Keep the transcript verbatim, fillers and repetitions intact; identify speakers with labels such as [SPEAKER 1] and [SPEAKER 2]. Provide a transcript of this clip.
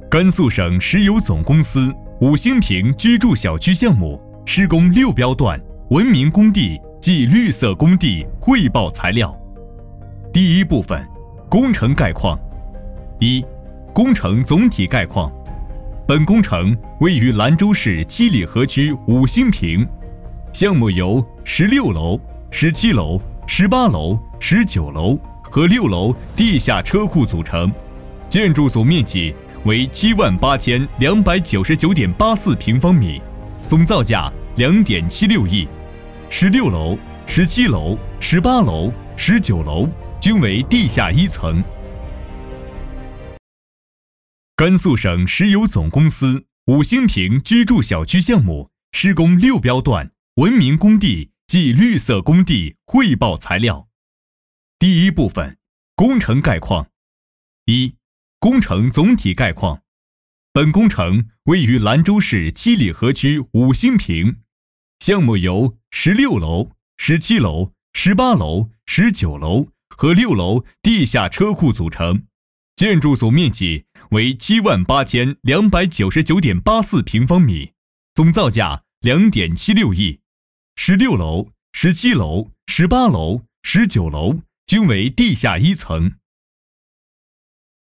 [SPEAKER 1] 甘肃省石油总公司五星坪居住小区项目施工六标段文明工地暨绿色工地汇报材料。第一部分，工程概况。一、工程总体概况。本工程位于兰州市七里河区五星坪，项目由十六楼、十七楼、十八楼、十九楼和六楼地下车库组成，建筑总面积为七万八千两百九十九点八四平方米，总造价两点七六亿。十六楼、十七楼、十八楼、十九楼均为地下一层。甘肃省石油总公司五星坪居住小区项目施工六标段文明工地暨绿色工地汇报材料。第一部分，工程概况。一、工程总体概况。本工程位于兰州市七里河区五星坪，项目由十六楼、十七楼、十八楼、十九楼和六楼地下车库组成，建筑总面积为七万八千两百九十九点八四平方米，总造价两点七六亿。十六楼、十七楼、十八楼、十九楼均为地下一层。